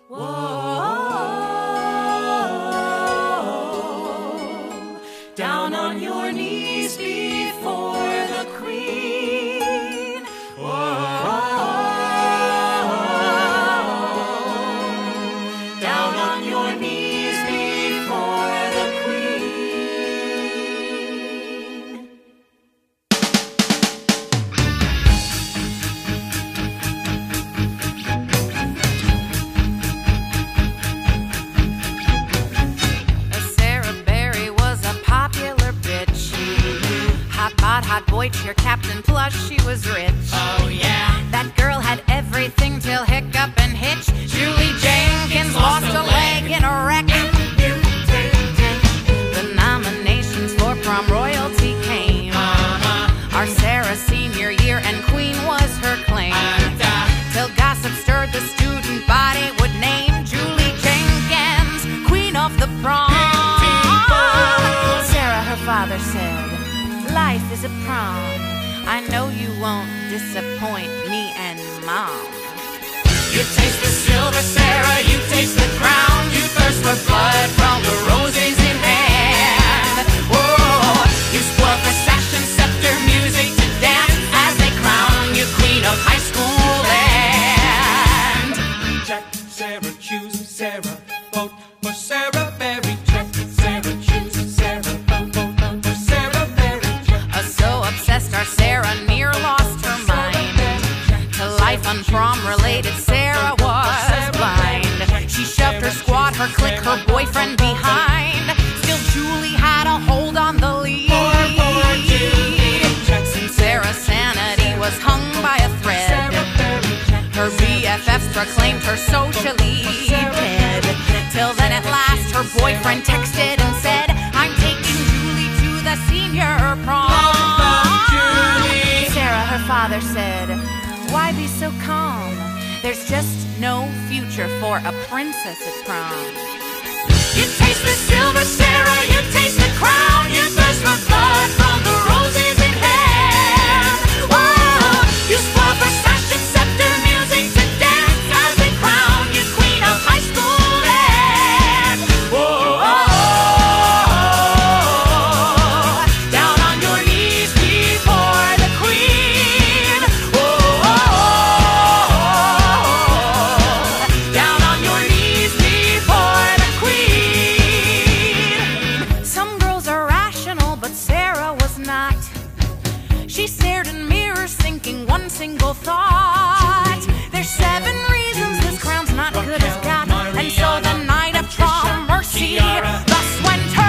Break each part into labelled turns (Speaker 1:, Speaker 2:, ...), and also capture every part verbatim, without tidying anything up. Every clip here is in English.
Speaker 1: Whoa, down on your knees before the Queen. Whoa, down on your knees before the Queen.
Speaker 2: Hot boy cheer captain, plus she was rich.
Speaker 1: Oh yeah.
Speaker 2: That girl had everything till hiccup and hitch. Julie Jenkins lost a leg in a wreck. The nominations for prom royalty came. Uh-huh. Our Sarah senior year and Queen was her claim. Uh-huh. Till gossip stirred the student body would name Julie Jenkins Queen of the prom. Sarah, her father said, life is a prom. I know you won't disappoint me and Mom.
Speaker 1: You taste the silver, Sarah, you taste the crown. You thirst for blood from the roses in hand. Whoa, you spoil for session, scepter, music to dance as they crown you Queen of High School Land.
Speaker 3: Check, Sarah, choose Sarah, vote for Sarah Berry. Check, Sarah, choose Sarah, vote, vote, vote for Sarah Berry.
Speaker 2: Our Sarah near lost her mind. To life on prom-related, Sarah was blind. She shoved her squad, her clique, her boyfriend behind. Still Julie had a hold on the lead. Sarah's sanity was hung by a thread. Her B F Fs proclaimed her socially dead. Till then at last her boyfriend texted and said, I'm taking Julie to the senior prom. Her father said, why be so calm? There's just no future for a princess at prom.
Speaker 1: You taste the silver, Sarah, you taste the crown. You thirst for blood from the roses in hand. Whoa, you spoil for fashion, scepter, music to dance as they crown you Queen of High School Land. Whoa, down on your knees before the Queen.
Speaker 2: She stared in mirrors thinking one single thought. There's seven reasons this crown's not good as God. And so the night of prom mercy thus went her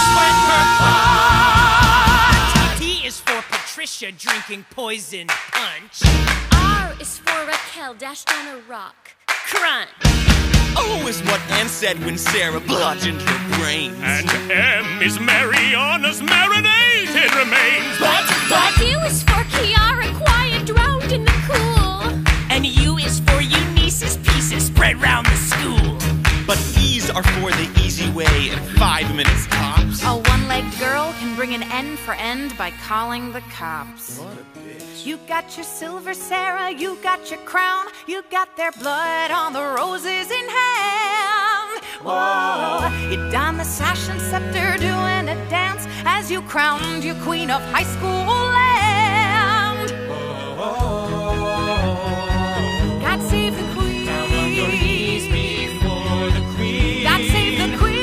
Speaker 2: plot.
Speaker 4: T is for Patricia drinking poison punch.
Speaker 5: R is for Raquel dashed on a rock. Crunch.
Speaker 6: O is what Anne said when Sarah bludgeoned her brains.
Speaker 7: And M is Mariana's marinated remains.
Speaker 5: But, but Q is for Kiara, quiet, drowned in the cool.
Speaker 4: And U is for Eunice's pieces spread round the school.
Speaker 6: But E's are for the easy way in five minutes tops.
Speaker 2: A one-legged girl can bring an end for end by calling the cops.
Speaker 6: What a bitch.
Speaker 2: You got your silver, Sarah, you got your crown. You got their blood on the roses in hand. Whoa, you donned the sash and scepter doing a dance as you crowned you Queen of High School Land. God save the Queen.
Speaker 3: Down on your knees before the Queen.
Speaker 2: God save the Queen.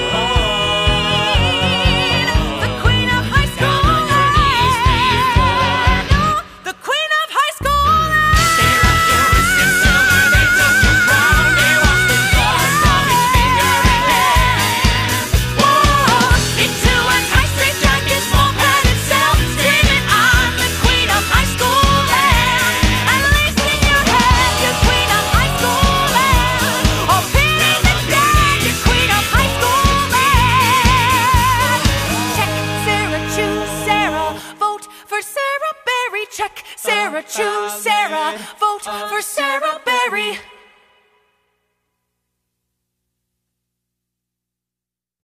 Speaker 2: The Queen of High School Land. The Queen of High School Land.
Speaker 1: Sarah, Sarah, silver, they took your crown. They washed the blood from his finger and hand. Whoa, into a tight straight jacket, small padded self, screaming, I'm the Queen of High School Land. At least in your head, you're Queen of High School Land. Oh, pity the dead, you're Queen of High School Land.
Speaker 2: Check, Sarah, choose Sarah, vote for Sarah Berry. Check, Sarah, choose Sarah, vote for Sarah Berry.